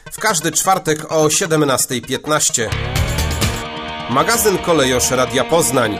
w każdy czwartek o 17:15. Magazyn Kolejosz Radia Poznań.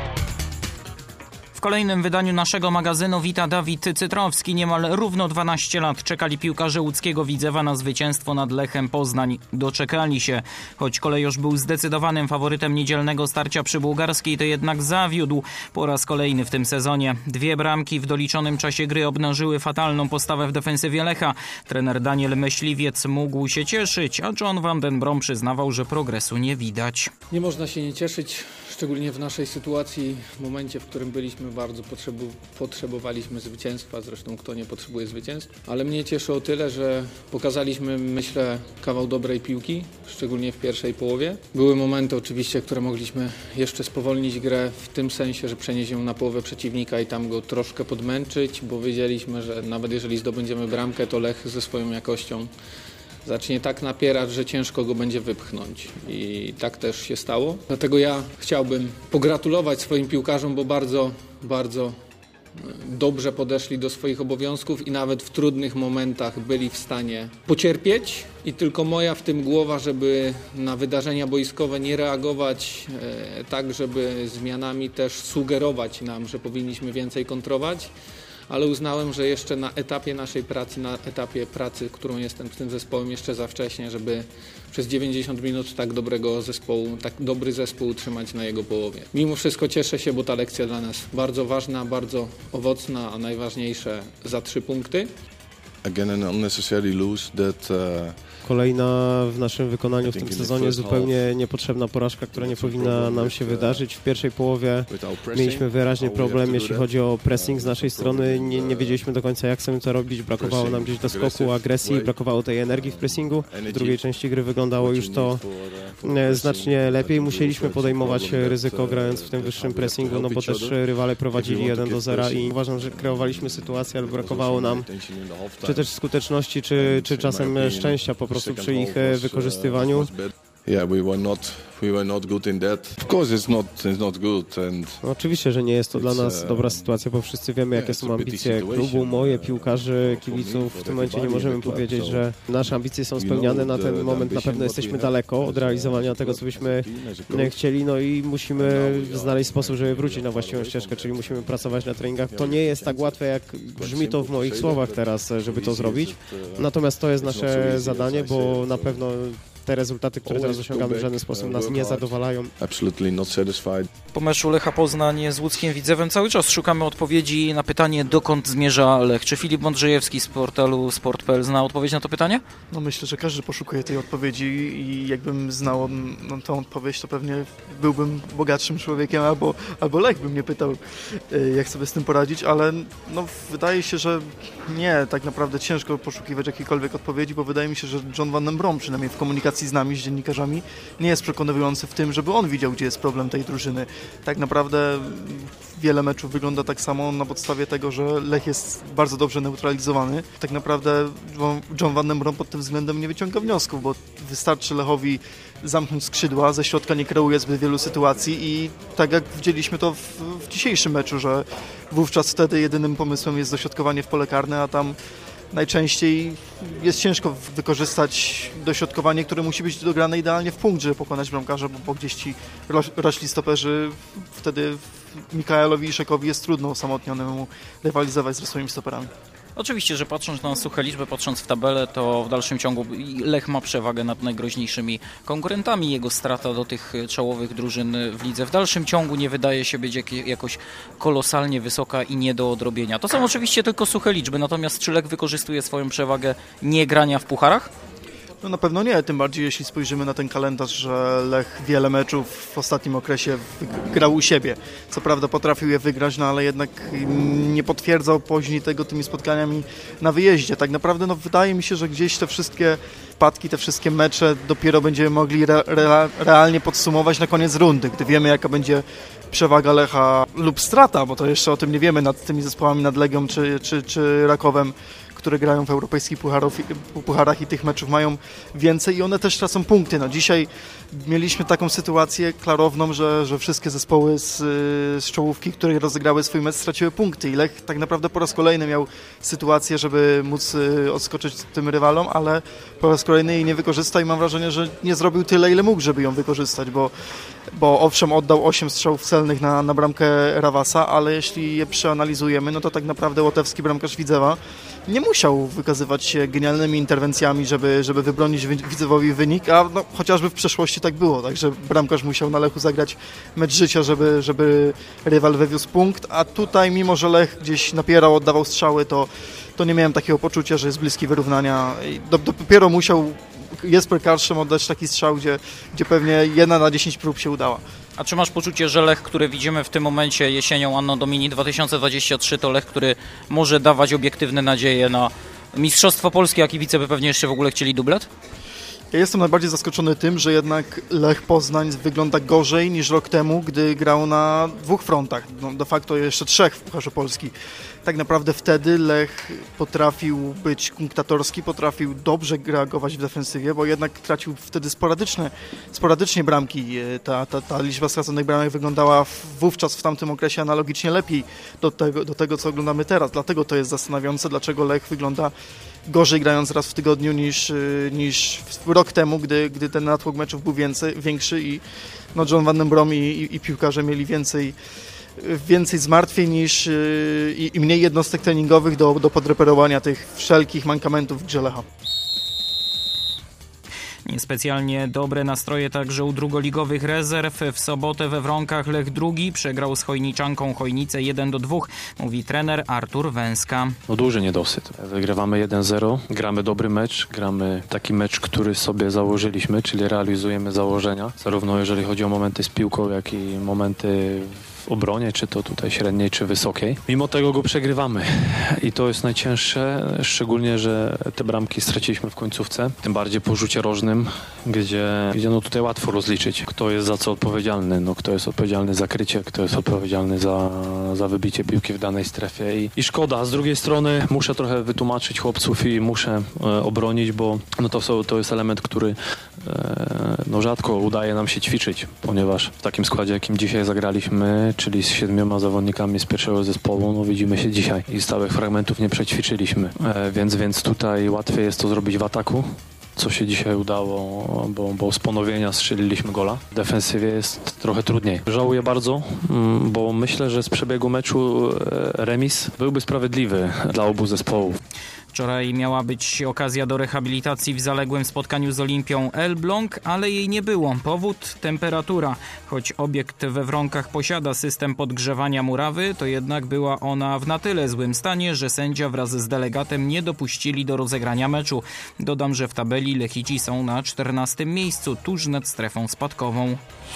W kolejnym wydaniu naszego magazynu wita Dawid Cytrowski. Niemal równo 12 lat czekali piłkarze łódzkiego Widzewa na zwycięstwo nad Lechem Poznań. Doczekali się. Choć Kolejosz był zdecydowanym faworytem niedzielnego starcia przy Bułgarskiej, to jednak zawiódł po raz kolejny w tym sezonie. 2 bramki w doliczonym czasie gry obnażyły fatalną postawę w defensywie Lecha. Trener Daniel Myśliwiec mógł się cieszyć, a John van den Brom przyznawał, że progresu nie widać. Nie można się nie cieszyć, szczególnie w naszej sytuacji, w momencie, w którym byliśmy bardzo potrzebowaliśmy zwycięstwa, zresztą kto nie potrzebuje zwycięstw, ale mnie cieszy o tyle, że pokazaliśmy, myślę, kawał dobrej piłki, szczególnie w pierwszej połowie. Były momenty oczywiście, które mogliśmy jeszcze spowolnić grę w tym sensie, że przenieść ją na połowę przeciwnika i tam go troszkę podmęczyć, bo wiedzieliśmy, że nawet jeżeli zdobędziemy bramkę, to Lech ze swoją jakością zacznie tak napierać, że ciężko go będzie wypchnąć i tak też się stało. Dlatego ja chciałbym pogratulować swoim piłkarzom, bo bardzo dobrze podeszli do swoich obowiązków i nawet w trudnych momentach byli w stanie pocierpieć i tylko moja w tym głowa, żeby na wydarzenia boiskowe nie reagować tak, żeby zmianami też sugerować nam, że powinniśmy więcej kontrować. Ale uznałem, że jeszcze na etapie naszej pracy, na etapie pracy, którą jestem z tym zespołem, jeszcze za wcześnie, żeby przez 90 minut tak dobry zespół utrzymać na jego połowie. Mimo wszystko cieszę się, bo ta lekcja dla nas bardzo ważna, bardzo owocna, a najważniejsze za 3 punkty. Again an unnecessary lose that Kolejna w naszym wykonaniu w tym sezonie zupełnie niepotrzebna porażka, która nie powinna nam się wydarzyć. W pierwszej połowie mieliśmy wyraźnie problem, jeśli chodzi o pressing z naszej strony. Nie wiedzieliśmy do końca, jak chcemy to robić. Brakowało nam gdzieś doskoku, agresji, brakowało tej energii w pressingu. W drugiej części gry wyglądało już to znacznie lepiej. Musieliśmy podejmować ryzyko, grając w tym wyższym pressingu, no bo też rywale prowadzili 1-0 i uważam, że kreowaliśmy sytuację, ale brakowało nam czy też skuteczności, czy czasem szczęścia po prostu przy ich wykorzystywaniu. Yeah, we were not good in that. Of course it's not good No, oczywiście, że nie jest to dla nas dobra sytuacja, bo wszyscy wiemy, jakie są ambicje klubu, moje, piłkarzy, kibiców. W tym momencie nie możemy powiedzieć, że nasze ambicje są spełniane. Na ten moment na pewno jesteśmy daleko od realizowania tego, co byśmy chcieli, no i musimy znaleźć sposób, żeby wrócić na właściwą ścieżkę, czyli musimy pracować na treningach. To nie jest tak łatwe, jak brzmi to w moich słowach teraz, żeby to zrobić. Natomiast to jest nasze zadanie, bo na pewno te rezultaty, które teraz osiągamy, w żaden sposób nas nie zadowalają. Po meczu Lecha Poznań z łódzkim Widzewem cały czas szukamy odpowiedzi na pytanie, dokąd zmierza Lech. Czy Filip Mądrzejewski z portalu Sport.pl zna odpowiedź na to pytanie? No myślę, że każdy poszukuje tej odpowiedzi i jakbym znał tą odpowiedź, to pewnie byłbym bogatszym człowiekiem albo Lech by mnie pytał, jak sobie z tym poradzić, ale no, wydaje się, że nie, tak naprawdę ciężko poszukiwać jakiejkolwiek odpowiedzi, bo wydaje mi się, że John van den Brom, przynajmniej w komunikacji z nami, z dziennikarzami, nie jest przekonywujący w tym, żeby on widział, gdzie jest problem tej drużyny. Tak naprawdę wiele meczów wygląda tak samo na podstawie tego, że Lech jest bardzo dobrze neutralizowany. Tak naprawdę John van den Brom pod tym względem nie wyciąga wniosków, bo wystarczy Lechowi zamknąć skrzydła, ze środka nie kreuje zbyt wielu sytuacji i tak jak widzieliśmy to w dzisiejszym meczu, że wówczas wtedy jedynym pomysłem jest dośrodkowanie w pole karne, a tam najczęściej jest ciężko wykorzystać dośrodkowanie, które musi być dograne idealnie w punkt, żeby pokonać bramkarza, bo gdzieś ci rośli stoperzy, wtedy Mikaelowi i Szekowi jest trudno osamotnionemu rywalizować z swoimi stoperami. Oczywiście, że patrząc na suche liczby, patrząc w tabelę, to w dalszym ciągu Lech ma przewagę nad najgroźniejszymi konkurentami. Jego strata do tych czołowych drużyn w lidze w dalszym ciągu nie wydaje się być jakoś kolosalnie wysoka i nie do odrobienia. To są oczywiście tylko suche liczby, natomiast czy Lech wykorzystuje swoją przewagę nie grania w pucharach? No na pewno nie, tym bardziej jeśli spojrzymy na ten kalendarz, że Lech wiele meczów w ostatnim okresie grał u siebie. Co prawda potrafił je wygrać, no ale jednak nie potwierdzał później tego tymi spotkaniami na wyjeździe. Tak naprawdę no, wydaje mi się, że gdzieś te wszystkie wpadki, te wszystkie mecze dopiero będziemy mogli realnie podsumować na koniec rundy, gdy wiemy, jaka będzie przewaga Lecha lub strata, bo to jeszcze o tym nie wiemy nad tymi zespołami, nad Legią czy Rakowem, które grają w europejskich pucharach i tych meczów mają więcej i one też tracą punkty. No, dzisiaj mieliśmy taką sytuację klarowną, że wszystkie zespoły z czołówki, które rozegrały swój mecz, straciły punkty i Lech tak naprawdę po raz kolejny miał sytuację, żeby móc odskoczyć tym rywalom, ale po raz kolejny jej nie wykorzystał i mam wrażenie, że nie zrobił tyle, ile mógł, żeby ją wykorzystać, bo owszem oddał 8 strzałów celnych na bramkę Rawasa, ale jeśli je przeanalizujemy, no to tak naprawdę łotewski bramkarz Widzewa nie musiał wykazywać się genialnymi interwencjami, żeby wybronić Widzewowi wynik, a no, chociażby w przeszłości tak było, także bramkarz musiał na Lechu zagrać mecz życia, żeby rywal wywiózł punkt, a tutaj mimo, że Lech gdzieś napierał, oddawał strzały, to nie miałem takiego poczucia, że jest bliski wyrównania. Dopiero musiał Jesper Karlström oddać taki strzał, gdzie pewnie 1 na 10 prób się udała. A czy masz poczucie, że Lech, który widzimy w tym momencie jesienią Anno Domini 2023, to Lech, który może dawać obiektywne nadzieje na Mistrzostwo Polskie, a kibice by pewnie jeszcze w ogóle chcieli dublet? Ja jestem najbardziej zaskoczony tym, że jednak Lech Poznań wygląda gorzej niż rok temu, gdy grał na 2 frontach, no de facto jeszcze 3 w Pucharze Polski. Tak naprawdę wtedy Lech potrafił być punktatorski, potrafił dobrze reagować w defensywie, bo jednak tracił wtedy sporadycznie bramki. Ta liczba straconych bramek wyglądała wówczas w tamtym okresie analogicznie lepiej do tego, co oglądamy teraz. Dlatego to jest zastanawiające, dlaczego Lech wygląda gorzej grając raz w tygodniu niż rok temu, gdy ten natłok meczów był większy i no John Van den Brom i piłkarze mieli więcej zmartwień i mniej jednostek treningowych do podreperowania tych wszelkich mankamentów w grze Lecha. Niespecjalnie dobre nastroje także u drugoligowych rezerw. W sobotę we Wronkach Lech drugi przegrał z Chojniczanką Chojnice 1-2, mówi trener Artur Węska. No duży niedosyt. Wygrywamy 1-0, gramy dobry mecz, gramy taki mecz, który sobie założyliśmy, czyli realizujemy założenia, zarówno jeżeli chodzi o momenty z piłką, jak i momenty w obronie, czy to tutaj średniej, czy wysokiej. Mimo tego go przegrywamy i to jest najcięższe, szczególnie, że te bramki straciliśmy w końcówce, tym bardziej po rzucie rożnym, gdzie no tutaj łatwo rozliczyć, kto jest za co odpowiedzialny, no kto jest odpowiedzialny za krycie, kto jest odpowiedzialny za wybicie piłki w danej strefie i szkoda. Z drugiej strony muszę trochę wytłumaczyć chłopców i muszę obronić, bo no to jest element, który no rzadko udaje nam się ćwiczyć, ponieważ w takim składzie, jakim dzisiaj zagraliśmy, czyli z 7 zawodnikami z pierwszego zespołu, no widzimy się dzisiaj i stałych fragmentów nie przećwiczyliśmy, więc tutaj łatwiej jest to zrobić w ataku, co się dzisiaj udało, bo z ponowienia strzeliliśmy gola. W defensywie jest trochę trudniej. Żałuję bardzo, bo myślę, że z przebiegu meczu remis byłby sprawiedliwy dla obu zespołów. Wczoraj miała być okazja do rehabilitacji w zaległym spotkaniu z Olimpią Elbląg, ale jej nie było. Powód temperatura. Choć obiekt we Wronkach posiada system podgrzewania murawy, to jednak była ona w na tyle złym stanie, że sędzia wraz z delegatem nie dopuścili do rozegrania meczu. Dodam, że w tabeli Lechici są na 14. miejscu, tuż nad strefą spadkową.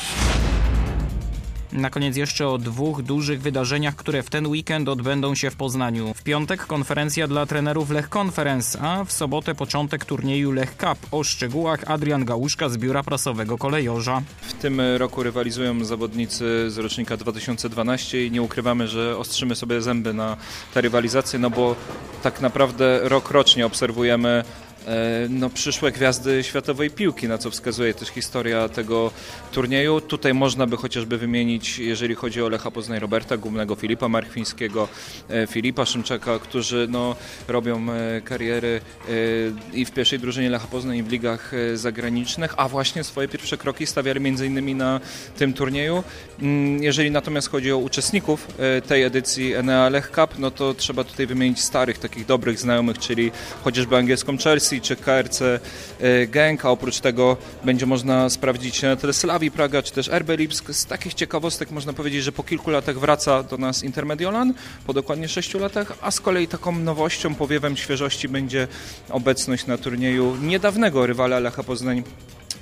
Na koniec jeszcze o 2 dużych wydarzeniach, które w ten weekend odbędą się w Poznaniu. W piątek konferencja dla trenerów Lech Conference, a w sobotę początek turnieju Lech Cup. O szczegółach Adrian Gałuszka z biura prasowego Kolejorza. W tym roku rywalizują zawodnicy z rocznika 2012 i nie ukrywamy, że ostrzymy sobie zęby na tę rywalizację, no bo tak naprawdę rok rocznie obserwujemy przyszłe gwiazdy światowej piłki, na co wskazuje też historia tego turnieju. Tutaj można by chociażby wymienić, jeżeli chodzi o Lecha Poznań, Roberta Gumnego, Filipa Marchwińskiego, Filipa Szymczaka, którzy robią kariery i w pierwszej drużynie Lecha Poznań i w ligach zagranicznych, a właśnie swoje pierwsze kroki stawiali m.in. na tym turnieju. Jeżeli natomiast chodzi o uczestników tej edycji Enea Lech Cup, no to trzeba tutaj wymienić starych, takich dobrych znajomych, czyli chociażby angielską Chelsea czy KRC Genk, a oprócz tego będzie można sprawdzić na tle Slavii Praga czy też RB Lipsk. Z takich ciekawostek można powiedzieć, że po kilku latach wraca do nas Inter Mediolan, po dokładnie 6 latach, a z kolei taką nowością, powiewem świeżości będzie obecność na turnieju niedawnego rywala Lecha Poznań,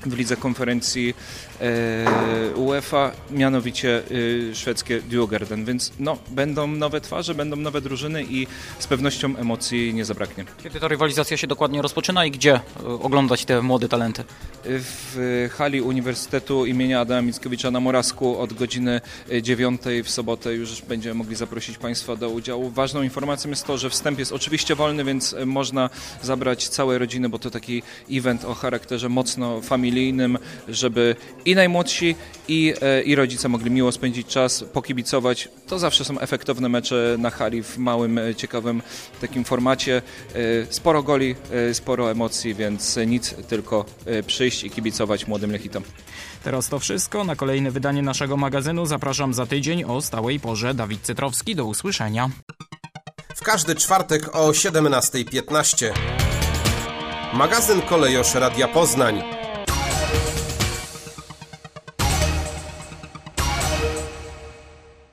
w lidze konferencji UEFA, mianowicie szwedzkie Djurgården, więc będą nowe twarze, będą nowe drużyny i z pewnością emocji nie zabraknie. Kiedy ta rywalizacja się dokładnie rozpoczyna i gdzie oglądać te młode talenty? W hali Uniwersytetu imienia Adama Mickiewicza na Morawsku od godziny 9 w sobotę już będziemy mogli zaprosić Państwa do udziału. Ważną informacją jest to, że wstęp jest oczywiście wolny, więc można zabrać całe rodziny, bo to taki event o charakterze mocno familijnym, żeby i najmłodsi, i rodzice mogli miło spędzić czas, pokibicować. To zawsze są efektowne mecze na hali w małym, ciekawym takim formacie. Sporo goli, sporo emocji, więc nic, tylko przyjść i kibicować młodym Lechitom. Teraz to wszystko. Na kolejne wydanie naszego magazynu zapraszam za tydzień o stałej porze. Dawid Cytrowski, do usłyszenia. W każdy czwartek o 17:15. Magazyn Kolejosz Radia Poznań.